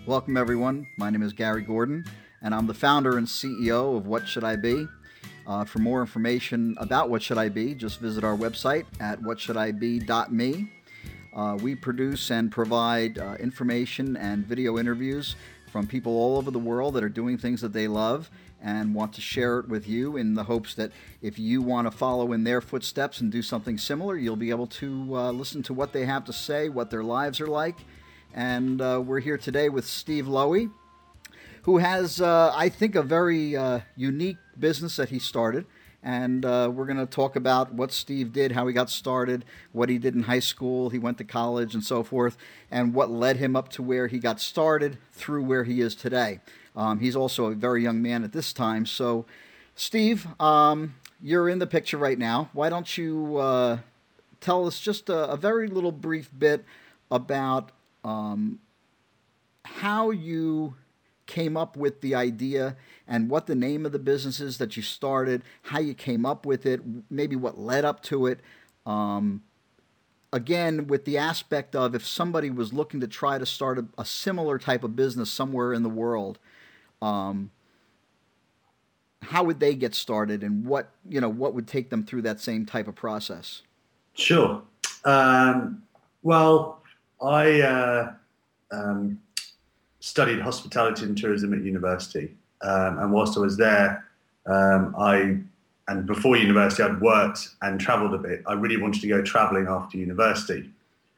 Welcome, everyone. My name is Gary Gordon, and I'm the founder and CEO of What Should I Be? For more information about What Should I Be, just visit our website at whatshouldIbe.me. We produce and provide information and video interviews from people all over the world that are doing things that they love and want to share it with you in the hopes that if you want to follow in their footsteps and do something similar, you'll be able to listen to what they have to say, what their lives are like. And we're here today with Steve Lowy, who has, I think, a very unique business that he started. And we're going to talk about what Steve did, how he got started, what he did in high school, he went to college and so forth, and what led him up to where he got started through where he is today. He's also a very young man at this time. So, Steve, you're in the picture right now. Why don't you tell us just a very little brief bit about how you came up with the idea and what the name of the business is that you started, how you came up with it, maybe what led up to it. Again, with the aspect of if somebody was looking to try to start a similar type of business somewhere in the world, how would they get started, and what would take them through that same type of process? Sure. Well, I studied hospitality and tourism at university, and whilst I was there, and before university, I'd worked and travelled a bit. I really wanted to go travelling after university.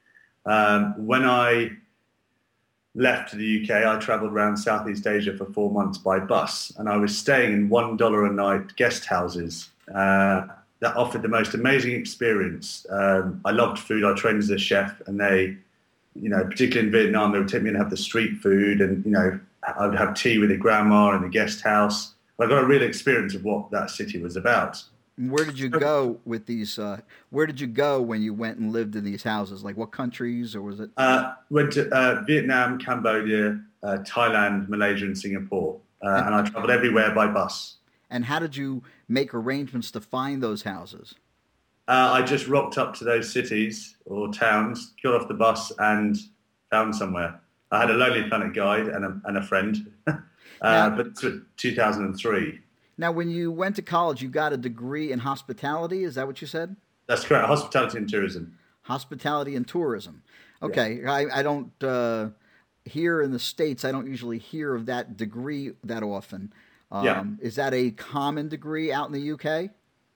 When I left the UK, I travelled around Southeast Asia for 4 months by bus, and I was staying in $1 a night guest houses that offered the most amazing experience. I loved food. I trained as a chef, and they, particularly in Vietnam, they would take me and have the street food, and I would have tea with a grandma in the guest house. I got a real experience of what that city was about. Where did you go with these? Where did you go when you went and lived in these houses? Like what countries, or was it? Went to Vietnam, Cambodia, Thailand, Malaysia, and Singapore, and I travelled everywhere by bus. And how did you make arrangements to find those houses? I just rocked up to those cities or towns, got off the bus, and found somewhere. I had a Lonely Planet guide and a friend, but it's 2003. Now, when you went to college, you got a degree in hospitality. Is that what you said? That's correct. Hospitality and tourism. Hospitality and tourism. Okay. Yeah. I don't, here in the States, I don't usually hear of that degree that often. Yeah. Is that a common degree out in the UK?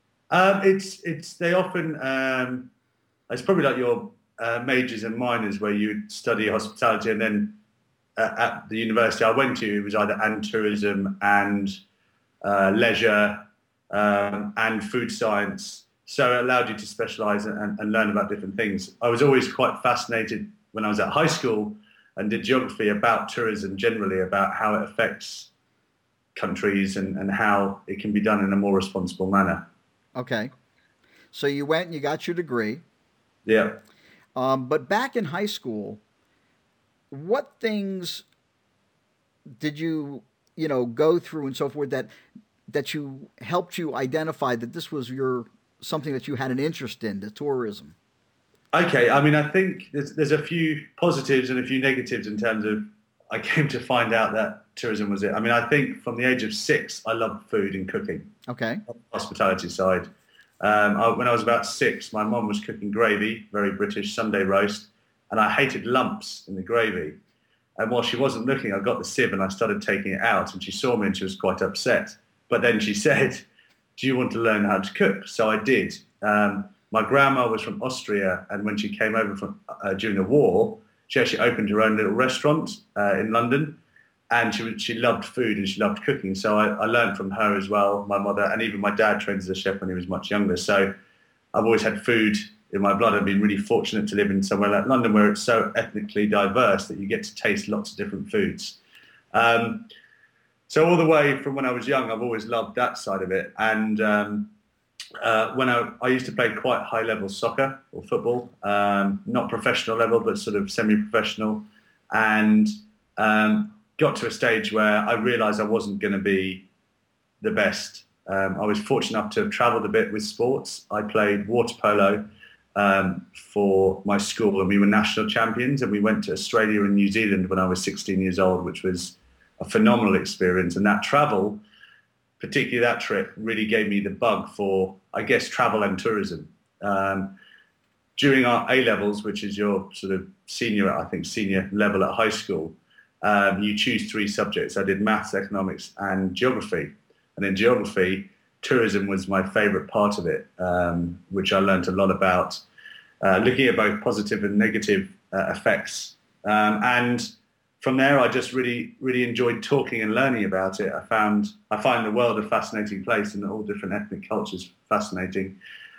They often, it's probably like your majors and minors where you study hospitality, and then at the university I went to, it was either and tourism and leisure and food science. So it allowed you to specialize and learn about different things. I was always quite fascinated when I was at high school and did geography about tourism generally, about how it affects countries and how it can be done in a more responsible manner. Okay. So you went and you got your degree. Yeah. But back in high school, what things did you go through and so forth that you helped you identify that this was something that you had an interest in, the tourism? Okay. I mean, I think there's a few positives and a few negatives in terms of I came to find out that tourism was it. I mean, I think from the age of 6, I loved food and cooking. Okay. On the hospitality side. When I was about 6, my mum was cooking gravy, very British, Sunday roast, and I hated lumps in the gravy. And while she wasn't looking, I got the sieve and I started taking it out, and she saw me and she was quite upset. But then she said, "Do you want to learn how to cook?" So I did. My grandma was from Austria, and when she came over from during the war, she actually opened her own little restaurant in London, and she loved food and she loved cooking. So I learned from her as well, my mother, and even my dad trained as a chef when he was much younger. So I've always had food in my blood. I've been really fortunate to live in somewhere like London where it's so ethnically diverse that you get to taste lots of different foods. So all the way from when I was young, I've always loved that side of it. And when I used to play quite high-level soccer or football, not professional level, but sort of semi-professional, and got to a stage where I realised I wasn't going to be the best. I was fortunate enough to have travelled a bit with sports. I played water polo for my school, and we were national champions, and we went to Australia and New Zealand when I was 16 years old, which was a phenomenal experience. And that travel, particularly that trip, really gave me the bug for, I guess, travel and tourism. During our A-levels, which is your sort of senior level at high school, you choose 3 subjects. I did maths, economics, and geography. And in geography, tourism was my favorite part of it, which I learned a lot about, looking at both positive and negative effects. And from there, I just really, really enjoyed talking and learning about it. I find the world a fascinating place, and all different ethnic cultures fascinating,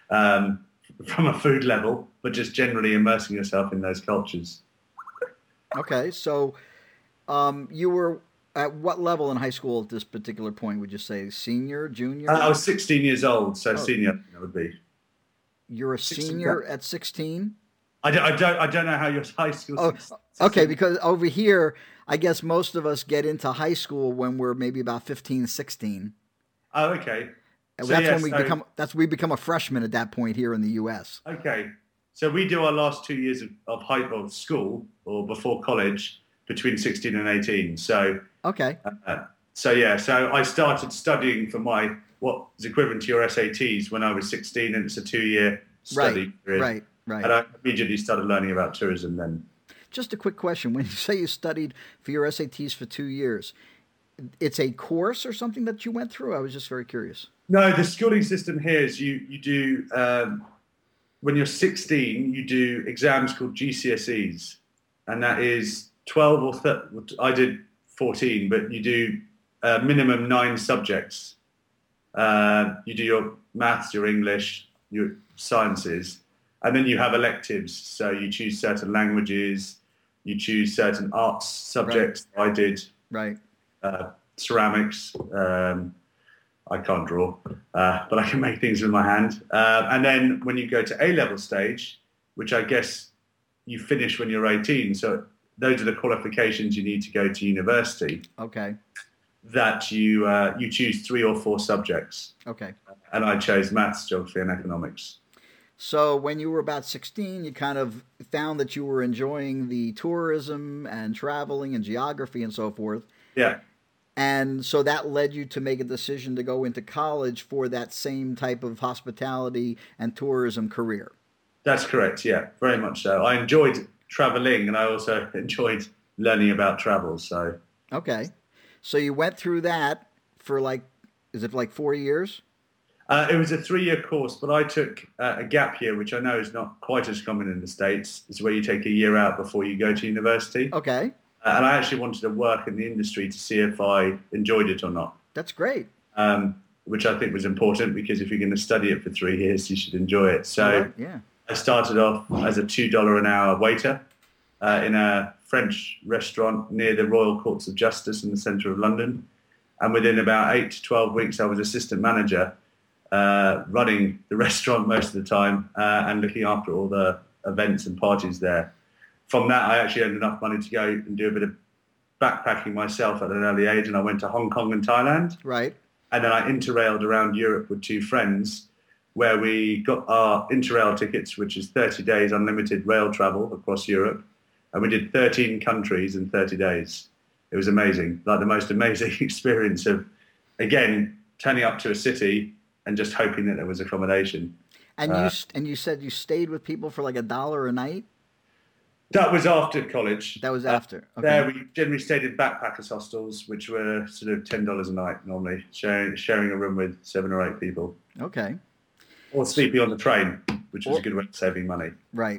from a food level, but just generally immersing yourself in those cultures. Okay, so you were at what level in high school at this particular point? Would you say senior, junior? I was 16 years old, so senior that would be. You're a 16, senior at 16? I don't know how your high school. Oh, okay, because over here, I guess most of us get into high school when we're maybe about 15, 16. Oh, okay. So that's when we become a freshman at that point here in the U.S. Okay, so we do our last 2 years of school or before college between 16 and 18. So okay. So I started studying for what is equivalent to your SATs when I was 16, and it's a 2-year study period. Right. And I immediately started learning about tourism then. Just a quick question: when you say you studied for your SATs for 2 years, it's a course or something that you went through? I was just very curious. No, the schooling system here is you do, when you're 16, you do exams called GCSEs, and that is 12 or 13, I did 14, but you do minimum 9 subjects. You do your maths, your English, your sciences, and then you have electives. So you choose certain languages, you choose certain arts subjects. Right. I did ceramics. I can't draw, but I can make things with my hand. And then when you go to A-level stage, which I guess you finish when you're 18, so those are the qualifications you need to go to university. Okay. That you choose 3 or 4 subjects. Okay. And I chose maths, geography, and economics. So when you were about 16, you kind of found that you were enjoying the tourism and traveling and geography and so forth. Yeah. And so that led you to make a decision to go into college for that same type of hospitality and tourism career. That's correct, yeah, very much so. I enjoyed traveling, and I also enjoyed learning about travel. So okay. So you went through that for is it 4 years? It was a 3-year course, but I took a gap year, which I know is not quite as common in the States. It's where you take a year out before you go to university. Okay. And I actually wanted to work in the industry to see if I enjoyed it or not. That's great. Which I think was important, because if you're going to study it for 3 years, you should enjoy it. So yeah. I started off as a $2 an hour waiter in a French restaurant near the Royal Courts of Justice in the centre of London. And within about 8 to 12 weeks, I was assistant manager, running the restaurant most of the time and looking after all the events and parties there. From that, I actually earned enough money to go and do a bit of backpacking myself at an early age, and I went to Hong Kong and Thailand. Right. And then I interrailed around Europe with 2 friends, where we got our interrail tickets, which is 30 days unlimited rail travel across Europe. And we did 13 countries in 30 days. It was amazing, like the most amazing experience of, again, turning up to a city and just hoping that there was accommodation. And you said you stayed with people for $1 a night? That was after college. That was after. Okay. There we generally stayed in backpackers hostels, which were sort of $10 a night normally, sharing a room with 7 or 8 people. Okay. Or sleeping on the train, which was a good way of saving money. Right.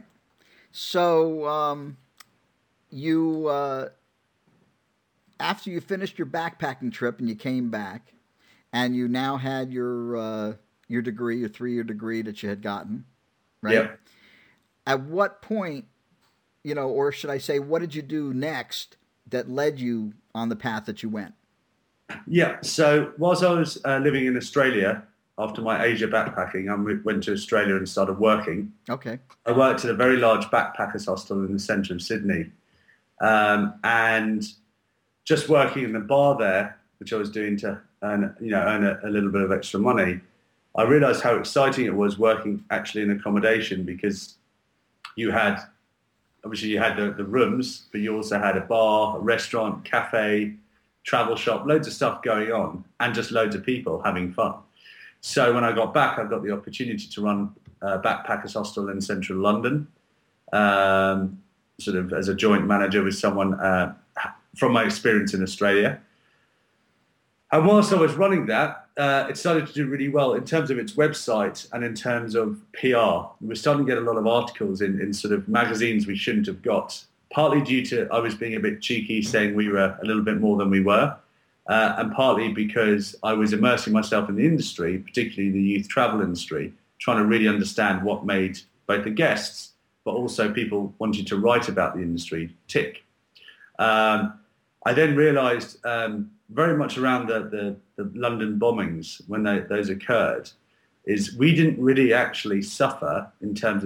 So you after you finished your backpacking trip and you came back, and you now had your degree, your 3-year degree that you had gotten, right? Yep. At what point, or should I say, what did you do next that led you on the path that you went? Yeah. So whilst I was living in Australia, after my Asia backpacking, I went to Australia and started working. Okay. I worked at a very large backpackers hostel in the centre of Sydney. And just working in the bar there, which I was doing to earn a little bit of extra money, I realised how exciting it was working actually in accommodation, because you had, obviously you had the rooms, but you also had a bar, a restaurant, cafe, travel shop, loads of stuff going on, and just loads of people having fun. So when I got back, I got the opportunity to run Backpackers Hostel in central London, sort of as a joint manager with someone from my experience in Australia. And whilst I was running that, it started to do really well in terms of its website and in terms of PR. We were starting to get a lot of articles in sort of magazines we shouldn't have got, partly due to I was being a bit cheeky, saying we were a little bit more than we were, and partly because I was immersing myself in the industry, particularly the youth travel industry, trying to really understand what made both the guests, but also people wanting to write about the industry tick. I then realised very much around the London bombings, when those occurred, is we didn't really actually suffer in terms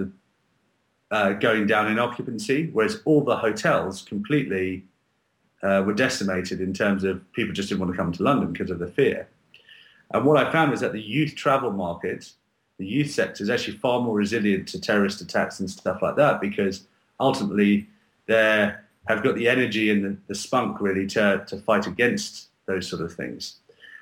of going down in occupancy, whereas all the hotels completely were decimated in terms of people just didn't want to come to London because of the fear. And what I found was that the youth travel market, the youth sector, is actually far more resilient to terrorist attacks and stuff like that, because ultimately they have got the energy and the spunk really to fight against those sort of things.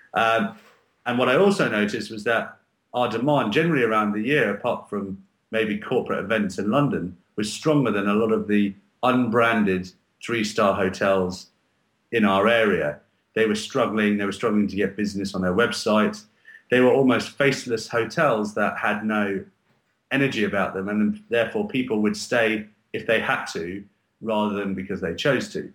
And what I also noticed was that our demand generally around the year, apart from maybe corporate events in London, was stronger than a lot of the unbranded 3-star hotels in our area. They were struggling to get business on their website. They were almost faceless hotels that had no energy about them, and therefore people would stay if they had to, rather than because they chose to.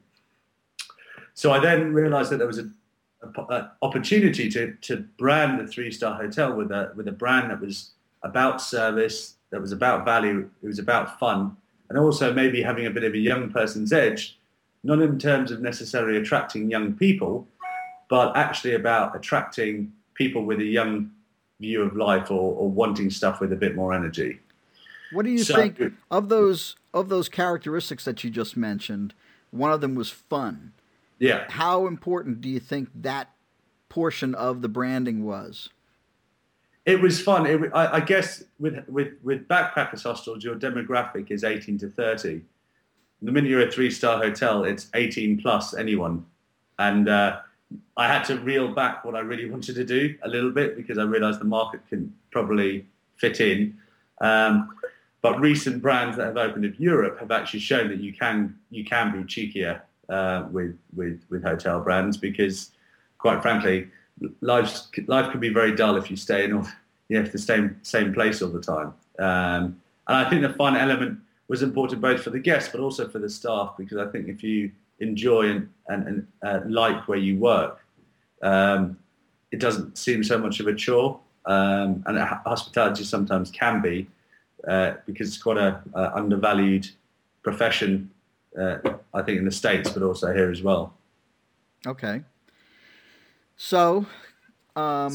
So I then realised that there was an opportunity to brand the 3-star hotel with a brand that was about service, that was about value, it was about fun, and also maybe having a bit of a young person's edge, not in terms of necessarily attracting young people, but actually about attracting people with a young view of life, or wanting stuff with a bit more energy. What do you think of those characteristics that you just mentioned? One of them was fun. Yeah. How important do you think that portion of the branding was? It was fun. I guess with Backpackers Hostels, your demographic is 18 to 30. The minute you're a 3-star hotel, it's 18 plus anyone. And I had to reel back what I really wanted to do a little bit, because I realised the market can probably fit in. But recent brands that have opened in Europe have actually shown that you can be cheekier with hotel brands, because quite frankly, life can be very dull if you stay in the same place all the time. And I think the fun element was important both for the guests but also for the staff, because I think if you enjoy and like where you work, it doesn't seem so much of a chore. And hospitality sometimes can be, because it's quite a undervalued profession, I think in the States, but also here as well. Okay. So I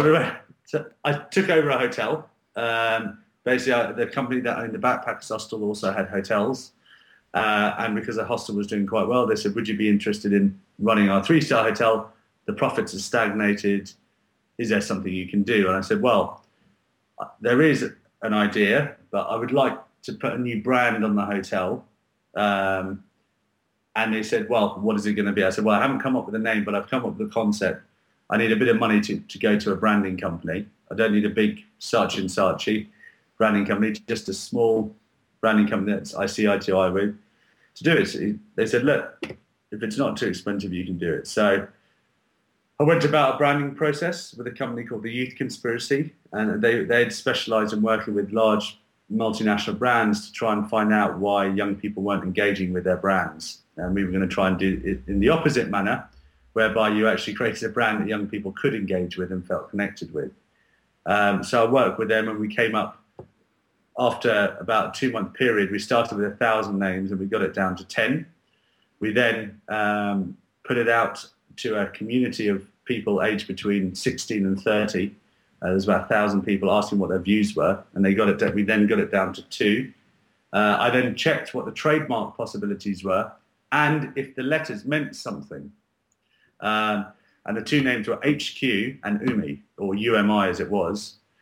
took over a hotel. Basically, the company that owned the Backpackers Hostel also had hotels. And because the hostel was doing quite well, they said, would you be interested in running our 3-star hotel? The profits are stagnated. Is there something you can do? And I said, well, there is an idea, but I would like to put a new brand on the hotel. And they said, well, what is it going to be? I said, well, I haven't come up with a name, but I've come up with a concept. I need a bit of money to go to a branding company. I don't need a big Saatchi branding company, just a small branding company that I see eye to eye with to do it. They said, look, if it's not too expensive, you can do it. So I went about a branding process with a company called The Youth Conspiracy, and they'd specialised in working with large multinational brands to try and find out why young people weren't engaging with their brands. And we were going to try and do it in the opposite manner, whereby you actually created a brand that young people could engage with and felt connected with. So I worked with them, and we came up, after about a 2-month period, we started with 1,000 names and we got it down to 10. We then put it out to a community of people aged between 16 and 30. There's about 1,000 people asking what their views were, and we then got it down to 2. I then checked what the trademark possibilities were and if the letters meant something. And the 2 names were HQ and UMI, or UMI as it was.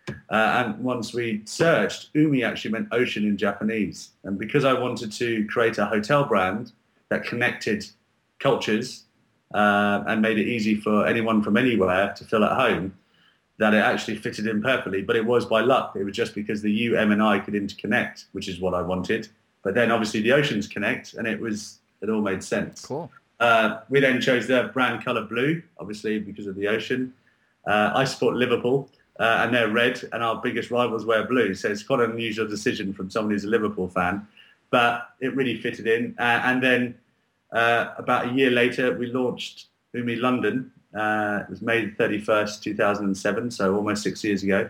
And once we searched, Umi actually meant ocean in Japanese. And because I wanted to create a hotel brand that connected cultures and made it easy for anyone from anywhere to feel at home, that it actually fitted in perfectly. But it was by luck. It was just because the U, M, and I could interconnect, which is what I wanted. But then obviously the oceans connect, and it all made sense. Cool. We then chose the brand colour blue, obviously because of the ocean. I support Liverpool, and they're red, and our biggest rivals wear blue. So it's quite an unusual decision from someone who's a Liverpool fan, but it really fitted in. And then about a year later, we launched Umi London. It was May 31st, 2007, so almost 6 years ago.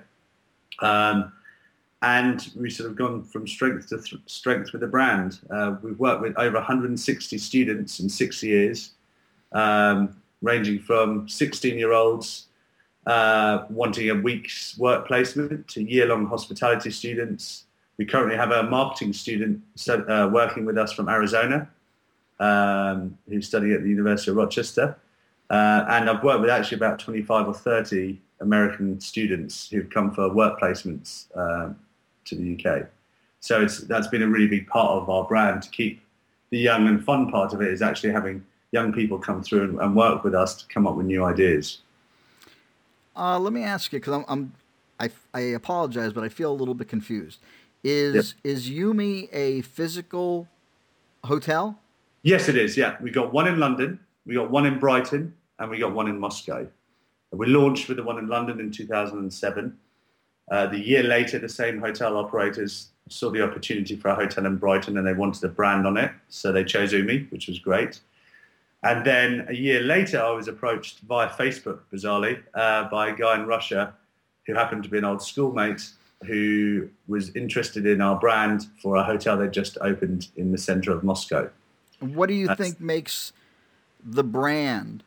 And we've sort of gone from strength to strength with the brand. We've worked with over 160 students in 6 years, ranging from 16-year-olds wanting a week's work placement to year-long hospitality students. We currently have a marketing student working with us from Arizona, who's studying at the University of Rochester. And I've worked with actually about 25 or 30 American students who've come for work placements to the UK. So that's been a really big part of our brand, to keep the young and fun part of it is actually having young people come through and work with us to come up with new ideas. Let me ask you, because I apologize, but I feel a little bit confused. Is Yumi a physical hotel? Yes, it is. Yeah, we got one in London, we got one in Brighton, and we got one in Moscow. We launched with the one in London in 2007. The year later, the same hotel operators saw the opportunity for a hotel in Brighton, and they wanted a brand on it, so they chose Umi, which was great. And then a year later, I was approached via Facebook, bizarrely, by a guy in Russia who happened to be an old schoolmate who was interested in our brand for a hotel they'd just opened in the center of Moscow. What do you think makes the brand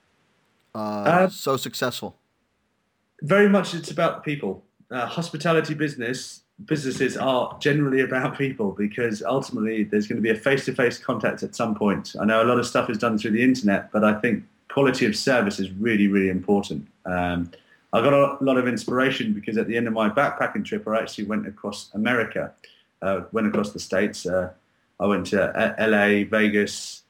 so successful? Very much it's about people. Hospitality businesses are generally about people, because ultimately there's going to be a face-to-face contact at some point. I know a lot of stuff is done through the internet, but I think quality of service is really, really important. I got a lot of inspiration because at the end of my backpacking trip, I actually went across America, went across the States. I went to LA, Vegas,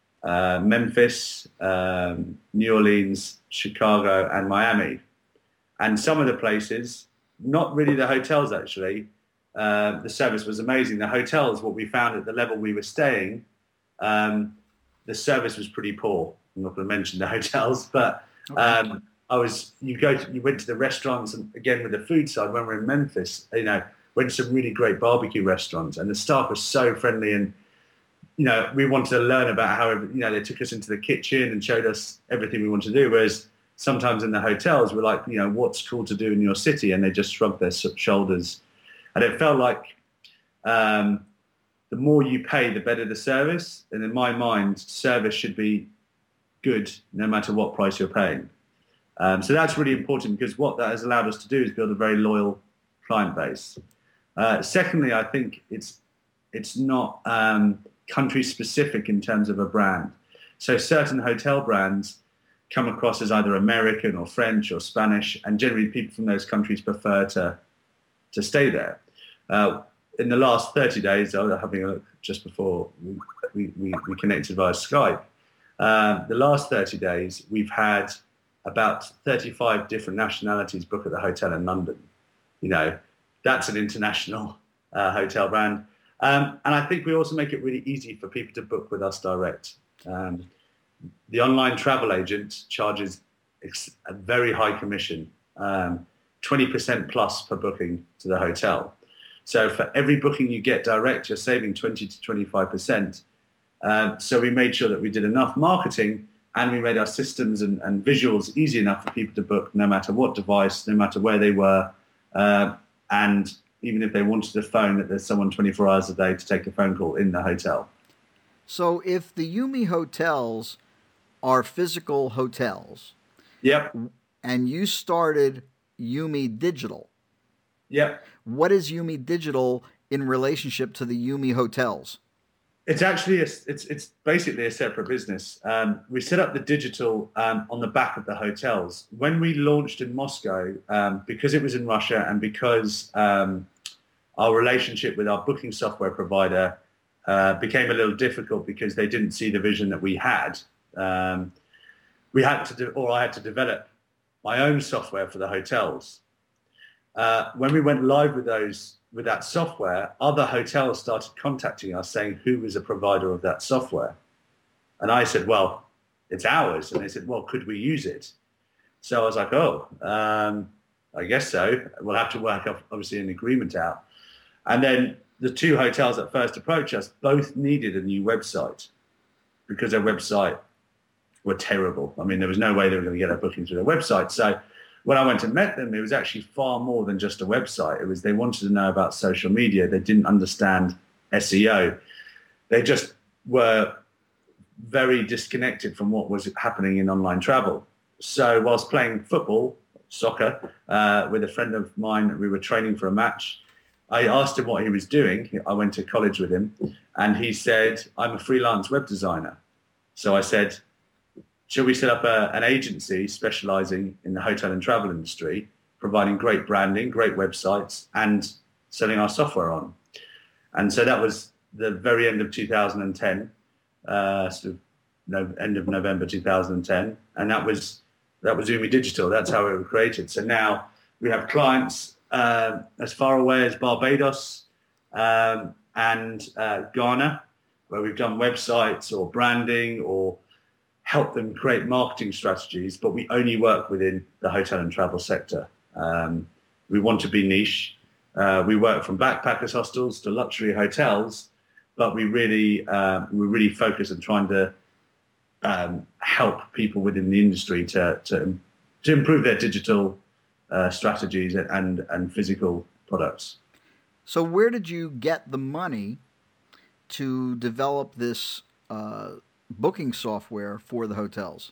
Memphis, New Orleans, Chicago, and Miami. And some of the places, not really the hotels actually, the service was amazing. The hotels, what we found at the level we were staying, the service was pretty poor. I'm not going to mention the hotels, but Okay. you went to the restaurants, and again with the food side, when we were in Memphis, went to some really great barbecue restaurants, and the staff was so friendly, and we wanted to learn about how they took us into the kitchen and showed us everything we wanted to do. Whereas sometimes in the hotels, we're like, what's cool to do in your city, and they just shrugged their shoulders, and it felt like the more you pay, the better the service. And in my mind, service should be good no matter what price you're paying. So that's really important, because what that has allowed us to do is build a very loyal client base. Secondly, I think it's not country specific in terms of a brand. So certain hotel brands come across as either American or French or Spanish, and generally people from those countries prefer to stay there. In the last 30 days, I was having a look just before we connected via Skype. The last 30 days, we've had about 35 different nationalities book at the hotel in London. That's an international hotel brand. And I think we also make it really easy for people to book with us direct. The online travel agent charges a very high commission, 20% plus per booking to the hotel. So for every booking you get direct, you're saving 20 to 25%. So we made sure that we did enough marketing, and we made our systems and visuals easy enough for people to book no matter what device, no matter where they were. And even if they wanted a phone, that there's someone 24 hours a day to take a phone call in the hotel. So if the Yumi hotels are physical hotels, Yep. and you started Yumi Digital, Yep. what is Yumi Digital in relationship to the Yumi hotels? It's actually it's basically a separate business. We set up the digital on the back of the hotels. When we launched in Moscow, because it was in Russia and because our relationship with our booking software provider became a little difficult because they didn't see the vision that we had. We had to do, or I had to develop my own software for the hotels. When we went live with that software, other hotels started contacting us saying who was a provider of that software. And I said, well, it's ours. And they said, well, could we use it? So I was like, I guess so. We'll have to work obviously an agreement out. And then the two hotels that first approached us both needed a new website because their website were terrible. I mean, there was no way they were going to get their bookings through their website. So when I went and met them, it was actually far more than just a website. It was they wanted to know about social media. They didn't understand SEO. They just were very disconnected from what was happening in online travel. So whilst playing football, soccer, with a friend of mine, we were training for a match. I asked him what he was doing. I went to college with him, and he said, I'm a freelance web designer. So I said, should we set up an agency specializing in the hotel and travel industry, providing great branding, great websites, and selling our software on? And so that was the very end of 2010, end of November 2010, and that was Umi Digital. That's how it was created. So now we have clients as far away as Barbados and Ghana, where we've done websites or branding or help them create marketing strategies, but we only work within the hotel and travel sector. We want to be niche. We work from backpackers hostels to luxury hotels, but we really focus on trying to help people within the industry to improve their digital strategies and physical products. So where did you get the money to develop this booking software for the hotels?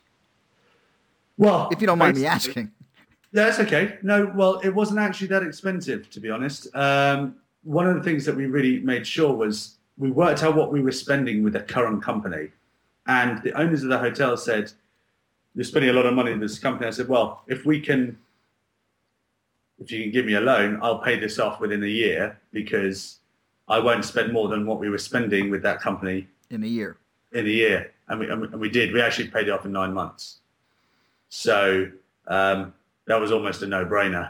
Well, if you don't mind me asking. That's okay. No, well, it wasn't actually that expensive, to be honest. One of the things that we really made sure was we worked out what we were spending with the current company. And the owners of the hotel said, you're spending a lot of money in this company. I said, well, if you can give me a loan, I'll pay this off within a year because I won't spend more than what we were spending with that company in a year. And we did. We actually paid it off in 9 months. So that was almost a no-brainer.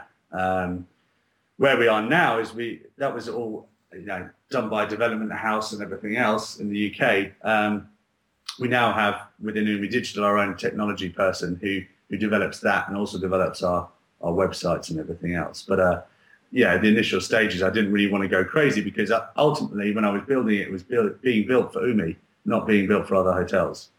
Where we are now is that was all done by Development House and everything else in the UK. We now have within Umi Digital our own technology person who develops that and also develops our websites and everything else. But the initial stages, I didn't really want to go crazy because ultimately when I was building it was being built for Umi, not being built for other hotels.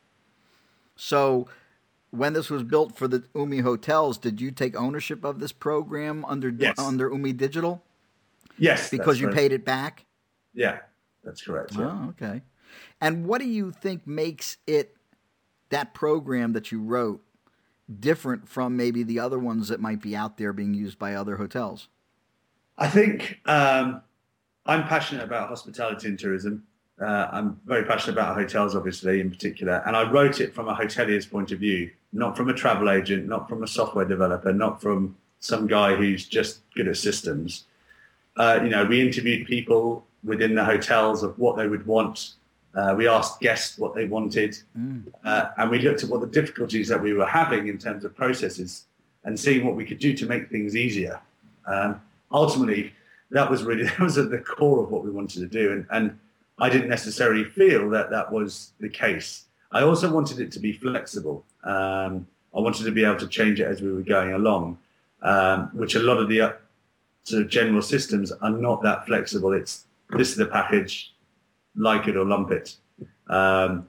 So when this was built for the Umi hotels, did you take ownership of this program under Umi Digital? Yes. Because you paid it back? Yeah, that's correct. Yeah. Oh, okay. And what do you think makes that program that you wrote, different from maybe the other ones that might be out there being used by other hotels? I think I'm passionate about hospitality and tourism. I'm very passionate about hotels, obviously, in particular. And I wrote it from a hotelier's point of view, not from a travel agent, not from a software developer, not from some guy who's just good at systems. We interviewed people within the hotels of what they would want. We asked guests what they wanted. And we looked at what the difficulties that we were having in terms of processes and seeing what we could do to make things easier. Ultimately, that was at the core of what we wanted to do. And I didn't necessarily feel that was the case. I also wanted it to be flexible. I wanted to be able to change it as we were going along, which a lot of the sort of general systems are not that flexible. It's this is the package, like it or lump it. I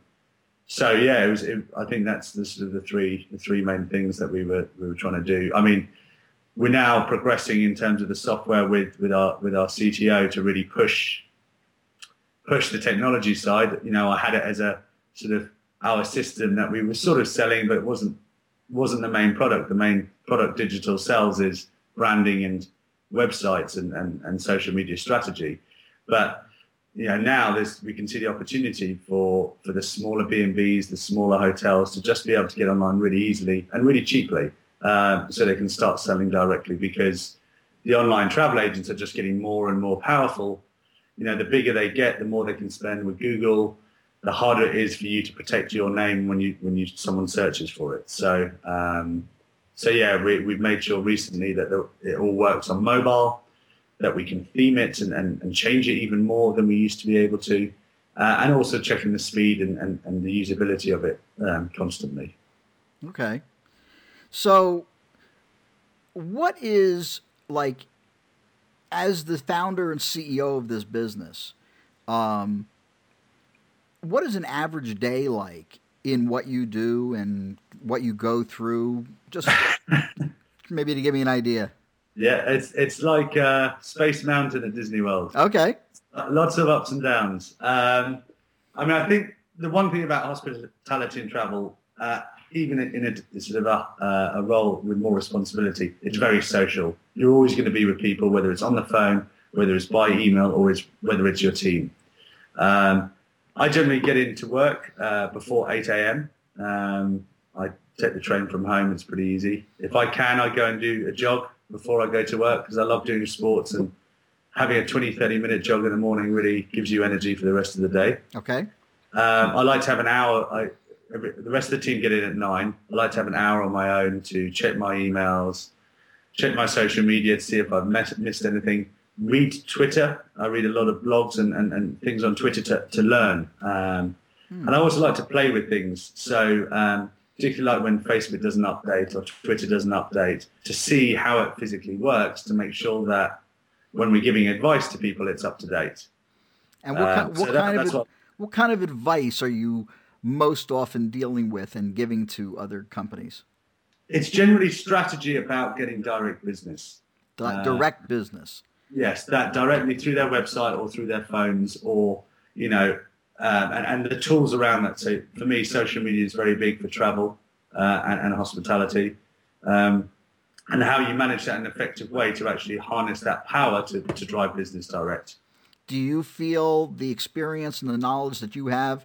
think that's the sort of the three main things that we were trying to do. I mean, we're now progressing in terms of the software with our CTO to really push the technology side. I had it as a sort of our system that we were sort of selling, but it wasn't the main product. The main product digital sells is branding and websites and social media strategy. But now we can see the opportunity for the smaller B&Bs, the smaller hotels to just be able to get online really easily and really cheaply, so they can start selling directly, because the online travel agents are just getting more and more powerful. The bigger they get, the more they can spend with Google, the harder it is for you to protect your name when someone searches for it. So we've made sure recently that it all works on mobile, that we can theme it and change it even more than we used to be able to, and also checking the speed and the usability of it constantly. Okay. So what is, like, as the founder and CEO of this business, what is an average day like in what you do and what you go through? Just maybe to give me an idea. Yeah, it's like Space Mountain at Disney World. Okay. Lots of ups and downs. I think the one thing about hospitality and travel, even in a sort of a role with more responsibility, it's very social. You're always going to be with people, whether it's on the phone, whether it's by email, or whether it's your team. I generally get into work before 8 a.m. I take the train from home. It's pretty easy. If I can, I go and do a jog before I go to work, because I love doing sports, and having a 20-30 minute jog in the morning really gives you energy for the rest of the day. Okay. I like to have an hour. The rest of the team get in at 9. I like to have an hour on my own to check my emails, check my social media to see if I've missed anything. Read Twitter. I read a lot of blogs and things on Twitter to learn. And I also like to play with things. So particularly like when Facebook doesn't update or Twitter doesn't update, to see how it physically works, to make sure that when we're giving advice to people, it's up to date. And what kind of advice are you most often dealing with and giving to other companies? It's generally strategy about getting direct business. Direct business. Yes, that directly through their website or through their phones, or and the tools around that. So for me, social media is very big for travel and hospitality, and how you manage that in an effective way to actually harness that power to drive business direct. Do you feel the experience and the knowledge that you have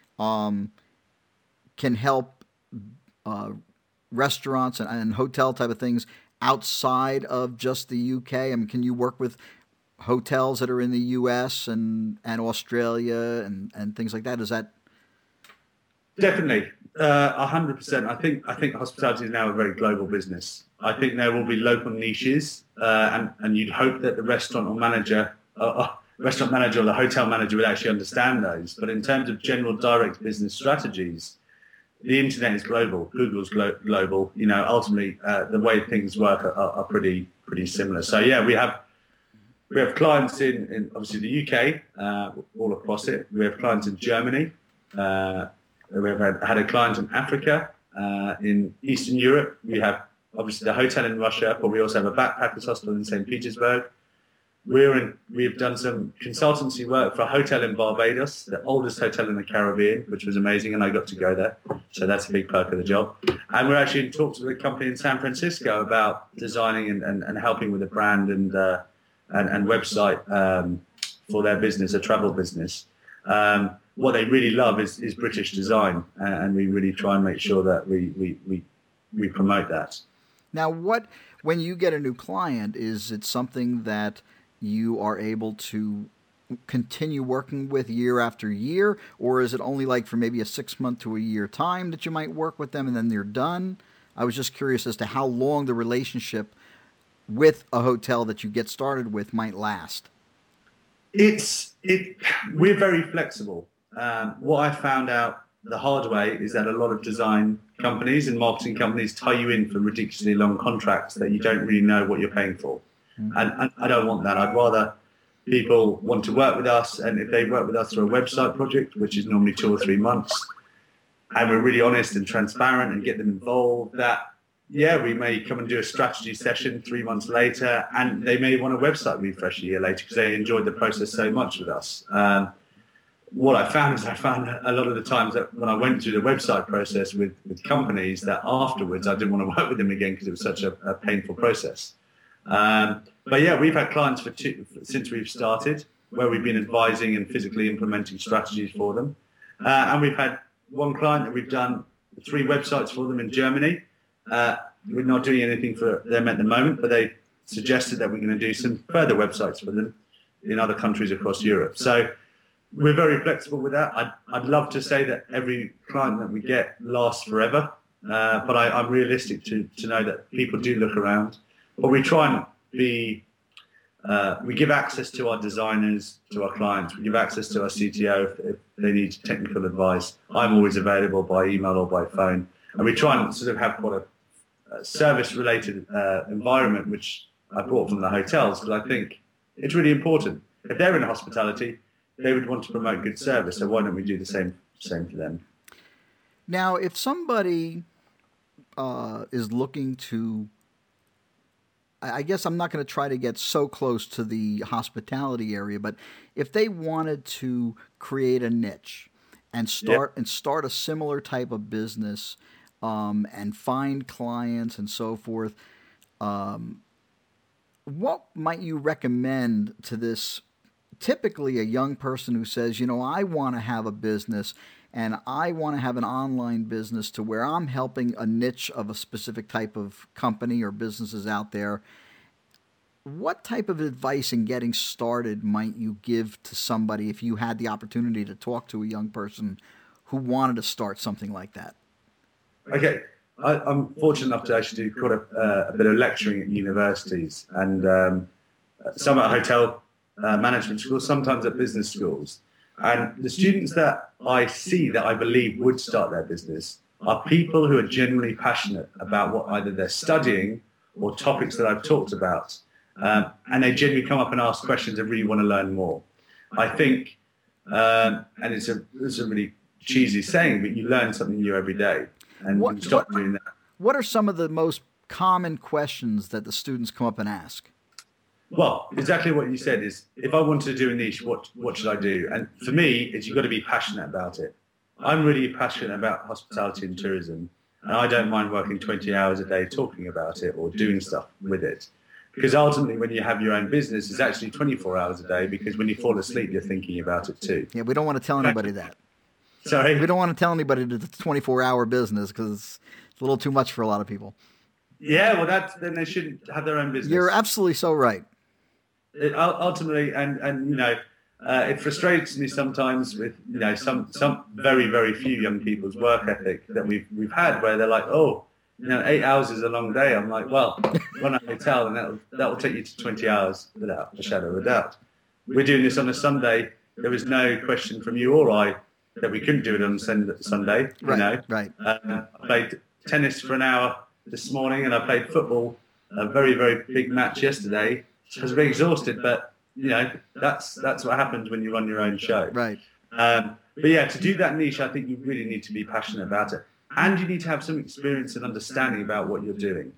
can help restaurants and hotel type of things outside of just the UK? I mean, can you work with hotels that are in the US and Australia and things like that? Is that definitely 100%? I think hospitality is now a very global business. I think there will be local niches, and you'd hope that the restaurant manager or the hotel manager would actually understand those. But in terms of general direct business strategies, the internet is global. Google's global. Ultimately, the way things work are pretty similar. So yeah, we have clients in obviously the UK, all across it. We have clients in Germany. We've had a client in Africa, in Eastern Europe. We have obviously the hotel in Russia, but we also have a backpackers hostel in St. Petersburg. We've done some consultancy work for a hotel in Barbados, the oldest hotel in the Caribbean, which was amazing, and I got to go there. So that's a big perk of the job. And we're actually in talks with a company in San Francisco about designing and helping with a brand and website for their business, a travel business. What they really love is British design, and we really try and make sure that we promote that. Now, when you get a new client, is it something that you are able to continue working with year after year, or is it only like for maybe a 6-month to a year time that you might work with them and then they're done? I was just curious as to how long the relationship with a hotel that you get started with might last. We're very flexible. What I found out the hard way is that a lot of design companies and marketing companies tie you in for ridiculously long contracts that you don't really know what you're paying for. And I don't want that. I'd rather people want to work with us, and if they work with us through a website project, which is normally 2 or 3 months, and we're really honest and transparent and get them involved, that we may come and do a strategy session 3 months later, and they may want a website refresh a year later because they enjoyed the process so much with us. What I found a lot of the times that when I went through the website process with companies, that afterwards I didn't want to work with them again because it was such a painful process. But yeah, we've had clients since we've started. where we've been advising and physically implementing strategies for them. And we've had one client that we've done 3 websites for them in Germany. We're not doing anything for them at the moment, but they suggested that we're going to do some further websites for them in other countries across Europe. So we're very flexible with that. I'd love to say that every client that we get lasts forever, but I'm realistic to know that people do look around. But we try and be, we give access to our designers, to our clients. We give access to our CTO if they need technical advice. I'm always available by email or by phone. And we try and sort of have quite a service-related environment, which I brought from the hotels, because I think it's really important. If they're in hospitality, they would want to promote good service, so why don't we do the same for them? Now, if somebody is looking to, I guess I'm not going to try to get so close to the hospitality area, but if they wanted to create a niche and start a similar type of business and find clients and so forth, what might you recommend to this, typically a young person who says, I want to have a business and I want to have an online business to where I'm helping a niche of a specific type of company or businesses out there? What type of advice in getting started might you give to somebody if you had the opportunity to talk to a young person who wanted to start something like that? Okay. I'm fortunate enough to actually do quite a bit of lecturing at universities and some at hotel management schools, sometimes at business schools. And the students that I see that I believe would start their business are people who are genuinely passionate about what either they're studying or topics that I've talked about. And they genuinely come up and ask questions and really want to learn more. I think, and it's a really cheesy saying, but you learn something new every day. And you stop doing that. What are some of the most common questions that the students come up and ask? Well, exactly what you said is, if I wanted to do a niche, what should I do? And for me, you've got to be passionate about it. I'm really passionate about hospitality and tourism, and I don't mind working 20 hours a day talking about it or doing stuff with it. Because ultimately, when you have your own business, it's actually 24 hours a day, because when you fall asleep, you're thinking about it too. Yeah, we don't want to tell anybody that. Sorry? We don't want to tell anybody that it's a 24-hour business because it's a little too much for a lot of people. Yeah, well, then they shouldn't have their own business. You're absolutely so right. Ultimately, and it frustrates me sometimes with some very, very few young people's work ethic that we've had, where they're like, 8 hours is a long day. I'm like, well, run a hotel and that will take you to 20 hours without a shadow of a doubt. We're doing this on a Sunday. There was no question from you or I that we couldn't do it on Sunday. Right. I played tennis for an hour this morning, and I played football, a very, very big match yesterday. I was very exhausted, but that's what happens when you run your own show. Right. But yeah, to do that niche, I think you really need to be passionate about it, and you need to have some experience and understanding about what you're doing.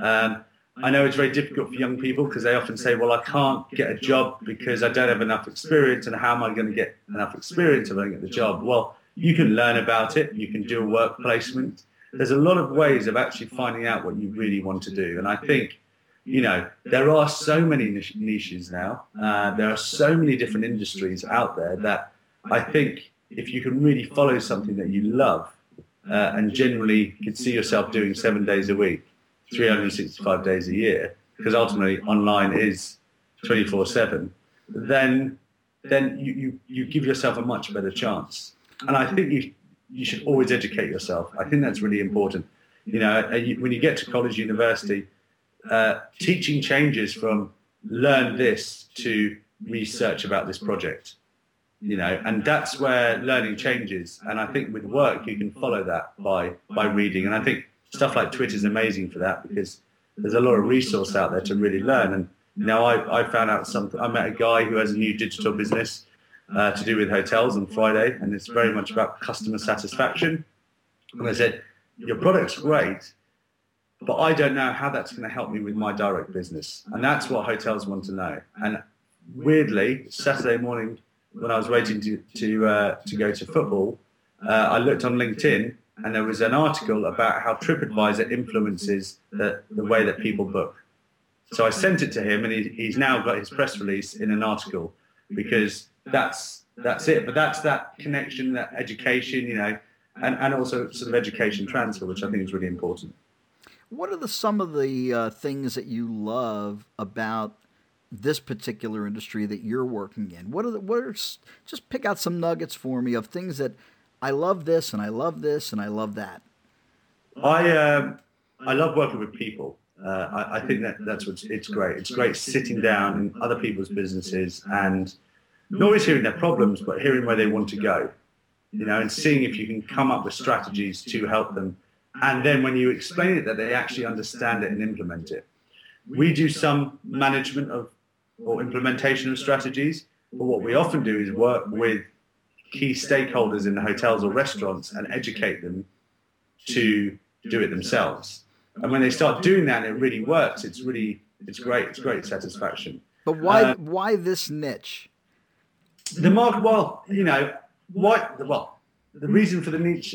I know it's very difficult for young people because they often say, well, I can't get a job because I don't have enough experience, and how am I going to get enough experience if I don't get the job? Well, you can learn about it. You can do a work placement. There's a lot of ways of actually finding out what you really want to do. And I think, there are so many niches now. There are so many different industries out there that I think if you can really follow something that you love and generally could see yourself doing 7 days a week, 365 days a year, because ultimately online is 24/7, then you give yourself a much better chance. And I think you should always educate yourself. I think that's really important. When you get to college, university, teaching changes from learn this to research about this project. And that's where learning changes. And I think with work, you can follow that by reading. And I think stuff like Twitter is amazing for that, because there's a lot of resource out there to really learn. And I found out something. I met a guy who has a new digital business to do with hotels on Friday, and it's very much about customer satisfaction. And I said, your product's great, but I don't know how that's going to help me with my direct business. And that's what hotels want to know. And weirdly, Saturday morning, when I was waiting to go to football, I looked on LinkedIn, and there was an article about how TripAdvisor influences the way that people book. So I sent it to him, and he's now got his press release in an article, because that's it. But that's that connection, that education, and also sort of education transfer, which I think is really important. What are some of the things that you love about this particular industry that you're working in? Just pick out some nuggets for me of things that I love this and I love this and I love that. I love working with people. I think that's it's great. It's great sitting down in other people's businesses and not always hearing their problems, but hearing where they want to go, and seeing if you can come up with strategies to help them. And then when you explain it, that they actually understand it and implement it. We do some management or implementation of strategies, but what we often do is work with key stakeholders in the hotels or restaurants and educate them to do it themselves. And when they start doing that and it really works, it's great. It's great satisfaction. But why this niche? The market, the reason for the niche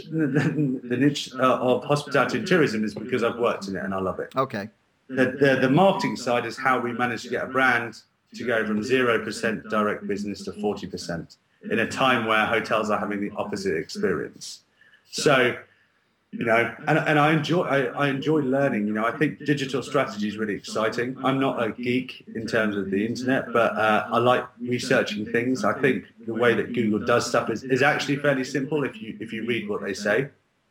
of hospitality and tourism is because I've worked in it and I love it. Okay. The marketing side is how we manage to get a brand to go from 0% direct business to 40% in a time where hotels are having the opposite experience. So, and I enjoy learning. I think digital strategy is really exciting. I'm not a geek in terms of the internet, but I like researching things. I think the way that Google does stuff is actually fairly simple if you read what they say,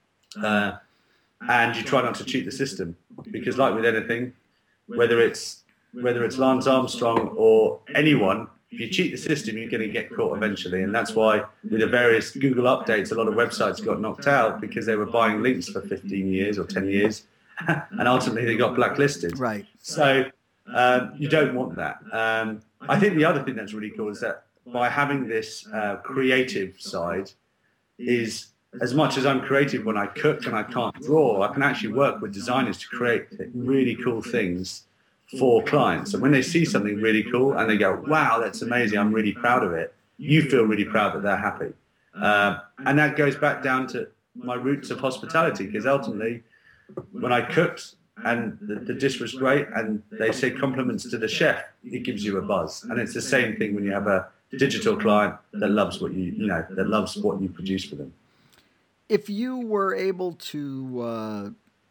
and you try not to cheat the system, because like with anything, whether it's Lance Armstrong or anyone, if you cheat the system, you're going to get caught eventually. And that's why with the various Google updates, a lot of websites got knocked out because they were buying links for 15 years or 10 years. And ultimately they got blacklisted. Right. So you don't want that. I think the other thing that's really cool is that by having this creative side is, as much as I'm creative when I cook and I can't draw, I can actually work with designers to create really cool things for clients. And when they see something really cool and they go, wow, that's amazing, I'm really proud of it, you feel really proud that they're happy. And that goes back down to my roots of hospitality, because ultimately when I cooked and the dish was great and they say compliments to the chef, it gives you a buzz. And it's the same thing when you have a digital client that loves what that loves what you produce for them. If you were able to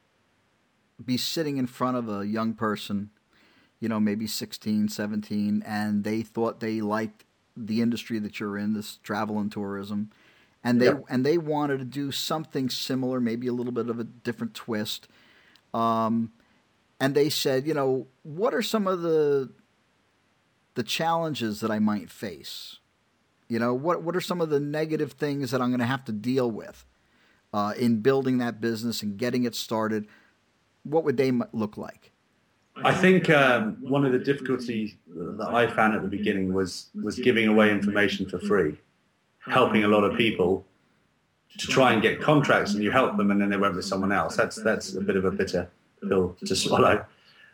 be sitting in front of a young person, maybe 16, 17, and they thought they liked the industry that you're in, this travel and tourism, and they wanted to do something similar, maybe a little bit of a different twist, and they said, what are some of the challenges that I might face? What are some of the negative things that I'm going to have to deal with in building that business and getting it started? What would they look like? I think one of the difficulties that I found at the beginning was giving away information for free, helping a lot of people to try and get contracts, and you help them and then they went with someone else. That's a bit of a bitter pill to swallow.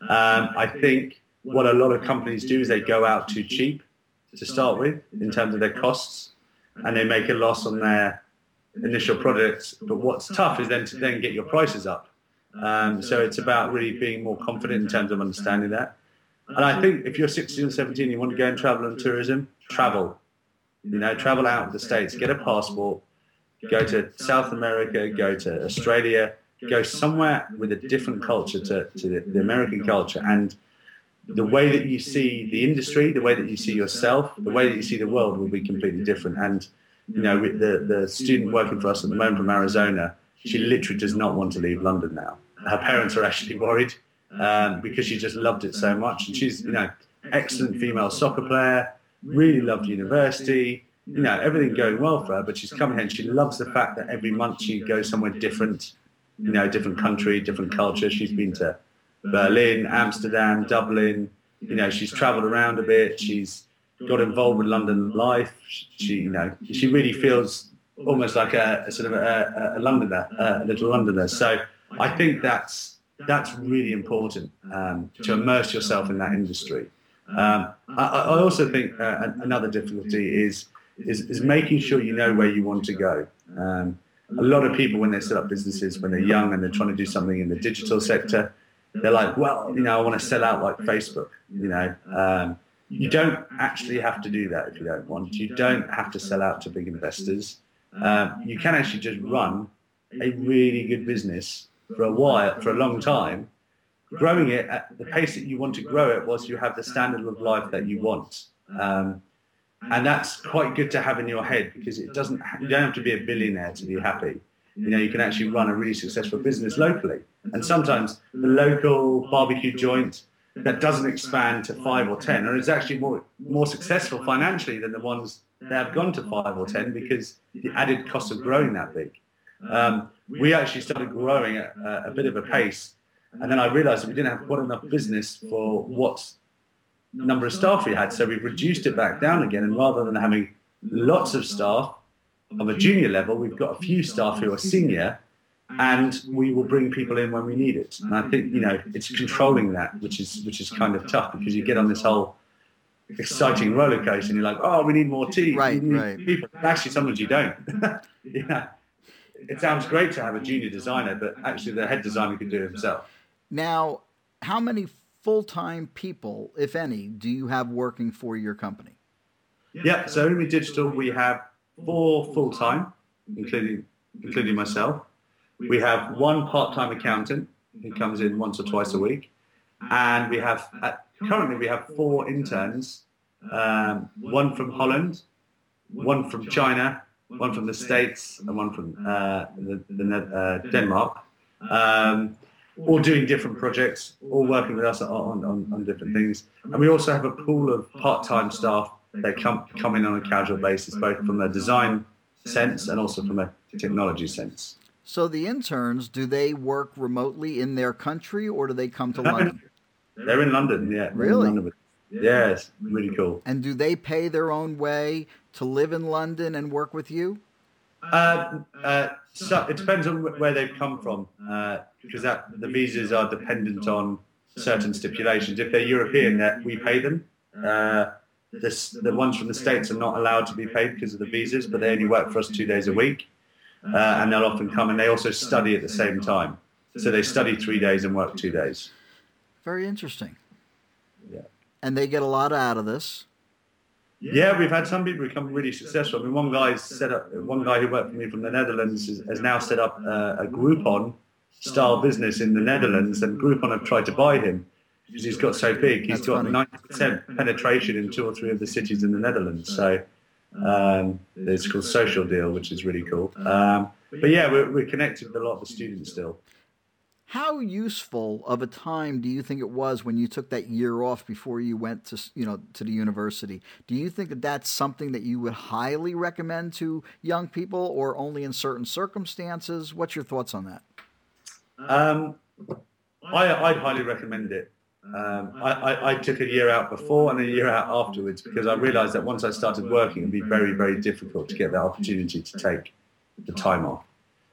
I think what a lot of companies do is they go out too cheap to start with in terms of their costs, and they make a loss on their initial products. But what's tough is then to get your prices up. So it's about really being more confident in terms of understanding that. And I think if you're 16 or 17, you want to go and travel and tourism, travel. Travel out of the States, get a passport, go to South America, go to Australia, go somewhere with a different culture to the American culture. And the way that you see the industry, the way that you see yourself, the way that you see the world will be completely different. And, with the student working for us at the moment from Arizona, she literally does not want to leave London now. Her parents are actually worried because she just loved it so much. And she's, excellent female soccer player, really loved university, everything going well for her. But she's coming here and she loves the fact that every month she goes somewhere different, different country, different culture. She's been to Berlin, Amsterdam, Dublin. She's traveled around a bit. She's got involved with London life. She really feels almost like a sort of a Londoner, a little Londoner. So I think that's really important to immerse yourself in that industry. I also think another difficulty is making sure you know where you want to go. A lot of people, when they set up businesses, when they're young and they're trying to do something in the digital sector, they're like, well, I want to sell out like Facebook. you don't actually have to do that if you don't want. You don't have to sell out to big investors. You can actually just run a really good business for a while, for a long time, growing it at the pace that you want to grow it whilst you have the standard of life that you want. And that's quite good to have in your head, because you don't have to be a billionaire to be happy. You can actually run a really successful business locally. And sometimes the local barbecue joint that doesn't expand to 5 or 10, or is actually more successful financially than the ones that have gone to 5 or 10, because the added cost of growing that big. We actually started growing at a bit of a pace, and then I realized that we didn't have quite enough business for what number of staff we had, so we reduced it back down again, and rather than having lots of staff of a junior level, we've got a few staff who are senior, and we will bring people in when we need it. And I think it's controlling that, which is kind of tough, because you get on this whole exciting roller coaster and you're like, oh, we need more team, right. People. Actually, sometimes you don't. It sounds great to have a junior designer, but actually the head designer can do it himself. Now, how many full-time people, if any, do you have working for your company? Yeah, so in Digital we have 4 full-time, including myself. We have 1 part-time accountant who comes in once or twice a week, and currently we have 4 interns, 1 from Holland, 1 from China, 1 from the States, and 1 from Denmark, all doing different projects, all working with us on different things. And we also have a pool of part-time staff that come in on a casual basis, both from a design sense and also from a technology sense. So the interns, do they work remotely in their country, or do they come to London? They're in London, yeah. Really? Yeah, it's really cool. And do they pay their own way to live in London and work with you? So it depends on where they've come from, because the visas are dependent on certain stipulations. If they're European, we pay them. The ones from the States are not allowed to be paid because of the visas, but they only work for us 2 days a week. And they'll often come, and they also study at the same time. So they study 3 days and work 2 days. Very interesting. Yeah. And they get a lot out of this. Yeah, we've had some people become really successful. I mean, one guy who worked for me from the Netherlands has now set up a Groupon style business in the Netherlands, and Groupon have tried to buy him because he's got so big. He's got 90% penetration in 2 or 3 of the cities in the Netherlands. So it's called Social Deal, which is really cool. But yeah, we're connected with a lot of the students still. How useful of a time do you think it was when you took that year off before you went to the university? Do you think that that's something that you would highly recommend to young people, or only in certain circumstances? What's your thoughts on that? I'd highly recommend it. I took a year out before and a year out afterwards, because I realized that once I started working, it'd be very, very difficult to get that opportunity to take the time off.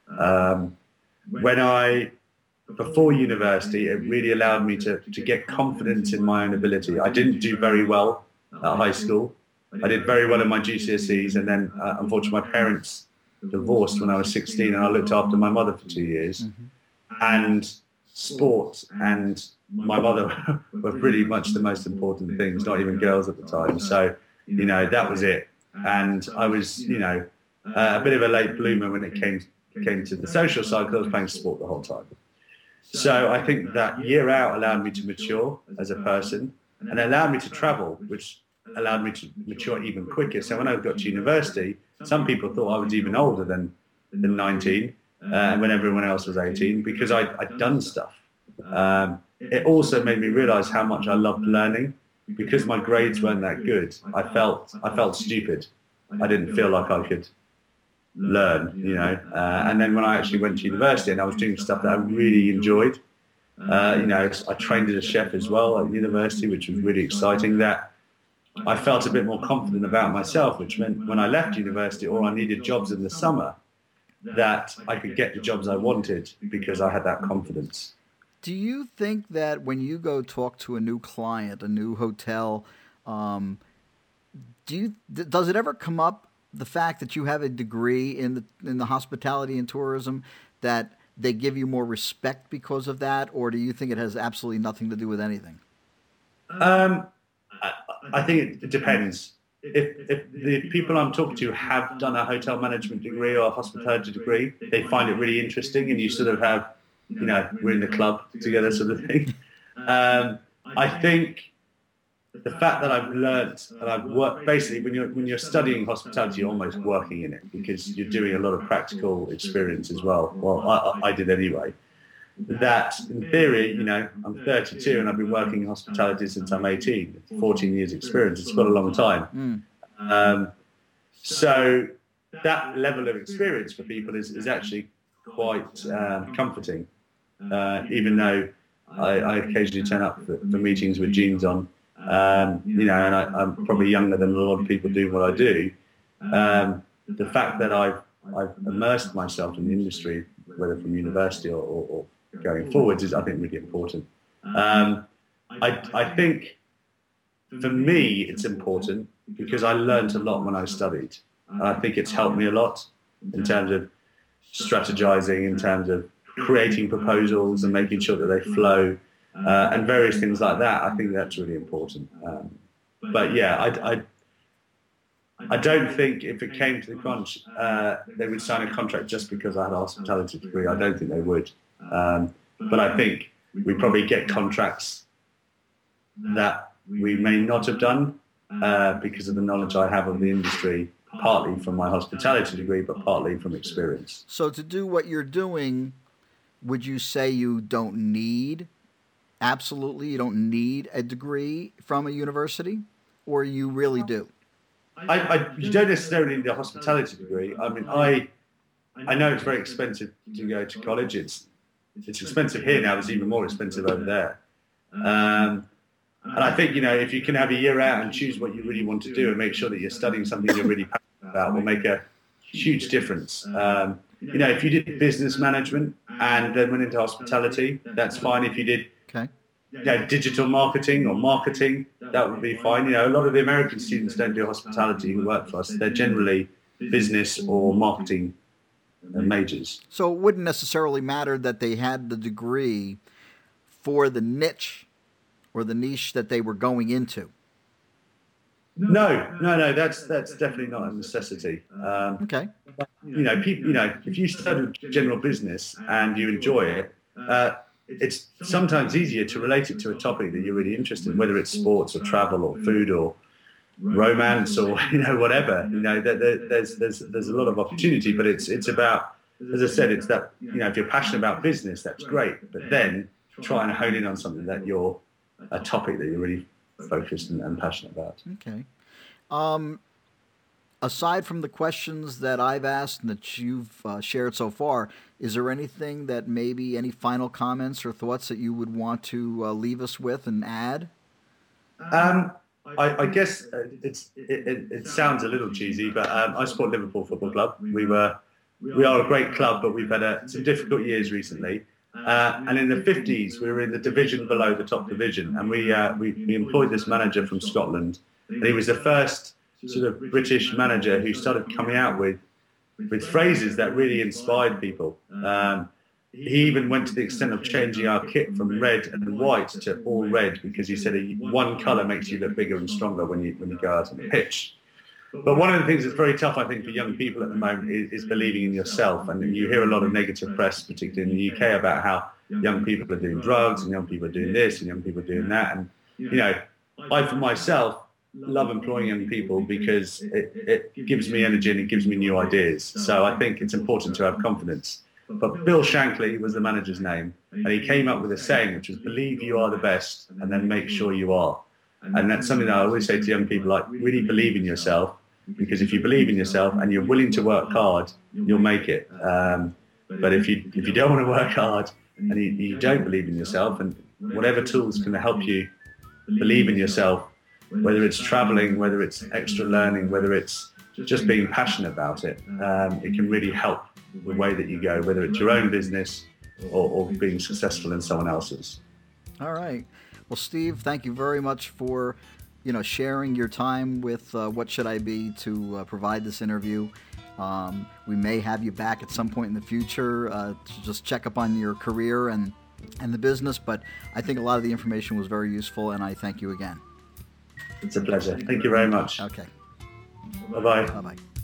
Before university, it really allowed me to get confidence in my own ability. I didn't do very well at high school. I did very well in my GCSEs, and then unfortunately my parents divorced when I was 16, and I looked after my mother for 2 years. Mm-hmm. And sport and my mother were pretty much the most important things, not even girls at the time. So, that was it. And I was, a bit of a late bloomer when it came to the social side, because I was playing sport the whole time. So I think that year out allowed me to mature as a person, and allowed me to travel, which allowed me to mature even quicker. So when I got to university, some people thought I was even older than 19, when everyone else was 18, because I'd done stuff. It also made me realize how much I loved learning. Because my grades weren't that good, I felt stupid. I didn't feel like I could learn, and then when I actually went to university and I was doing stuff that I really enjoyed, I trained as a chef as well at university, which was really exciting. That I felt a bit more confident about myself, which meant when I left university, or I needed jobs in the summer, that I could get the jobs I wanted because I had that confidence. Do you think that when you go talk to a new client, a new hotel, does it ever come up, the fact that you have a degree in the hospitality and tourism, that they give you more respect because of that, or do you think it has absolutely nothing to do with anything? I think it depends. If the people I'm talking to have done a hotel management degree or a hospitality degree, they find it really interesting, and you sort of have, we're in the club together sort of thing. I think the fact that I've learnt and I've worked, basically when you're studying hospitality, you're almost working in it because you're doing a lot of practical experience as well. Well, I did anyway. That in theory, I'm 32 and I've been working in hospitality since I'm 18, 14 years experience. It's quite a long time. So that level of experience for people is actually quite comforting, even though I occasionally turn up for meetings with jeans on, and I'm probably younger than a lot of people do what I do. The fact that I've immersed myself in the industry, whether from university or going forwards, is I think really important. I think for me it's important because I learned a lot when I studied. And I think it's helped me a lot in terms of strategizing, in terms of creating proposals and making sure that they flow, and various things like that. I think that's really important. But yeah, I don't think if it came to the crunch, they would sign a contract just because I had a hospitality degree. I don't think they would. But I think we probably get contracts that we may not have done because of the knowledge I have of the industry, partly from my hospitality degree, but partly from experience. So to do what you're doing, would you say you don't need, absolutely, you don't need a degree from a university, or you really do? You don't necessarily need a hospitality degree. I mean, I know it's very expensive to go to college. It's expensive here now. It's even more expensive over there. And I think, if you can have a year out and choose what you really want to do and make sure that you're studying something you're really passionate about, will make a huge difference. If you did business management and then went into hospitality, that's fine. If you did digital marketing or marketing, that would be fine. A lot of the American students don't do hospitality who work for us. They're generally business or marketing majors. So it wouldn't necessarily matter that they had the degree for the niche or the niche that they were going into. No, that's definitely not a necessity. Okay. If you study general business and you enjoy it, it's sometimes easier to relate it to a topic that you're really interested in, whether it's sports or travel or food or romance or whatever. There's a lot of opportunity, but it's about, as I said, it's that if you're passionate about business, that's great, but then try and hone in on something that a topic that you're really focused and passionate about. Okay. Aside from the questions that I've asked and that you've shared so far, is there anything that maybe any final comments or thoughts that you would want to leave us with and add? I guess it sounds a little cheesy, but I support Liverpool Football Club. We are a great club, but we've had some difficult years recently. And in the 50s, we were in the division below the top division, and we employed this manager from Scotland. And he was the first sort of British manager who started coming out with phrases that really inspired people. He even went to the extent of changing our kit from red and white to all red because he said one colour makes you look bigger and stronger when you go out on the pitch. But one of the things that's very tough, I think, for young people at the moment is believing in yourself. And you hear a lot of negative press, particularly in the UK, about how young people are doing drugs and young people are doing this and young people are doing that. And, I, for myself, love employing young people because it gives me energy and it gives me new ideas. So I think it's important to have confidence. But Bill Shankly was the manager's name, and he came up with a saying, which was, believe you are the best and then make sure you are. And that's something that I always say to young people, like, really believe in yourself, because if you believe in yourself and you're willing to work hard, you'll make it. But if you don't want to work hard and you don't believe in yourself, and whatever tools can help you believe in yourself, whether it's traveling, whether it's extra learning, whether it's just being passionate about it, it can really help the way that you go, whether it's your own business or being successful in someone else's. All right. Well, Steve, thank you very much for sharing your time with What Should I Be to provide this interview. We may have you back at some point in the future to just check up on your career and the business, but I think a lot of the information was very useful, and I thank you again. It's a pleasure. Thank you very much. Okay. Bye-bye. Bye-bye.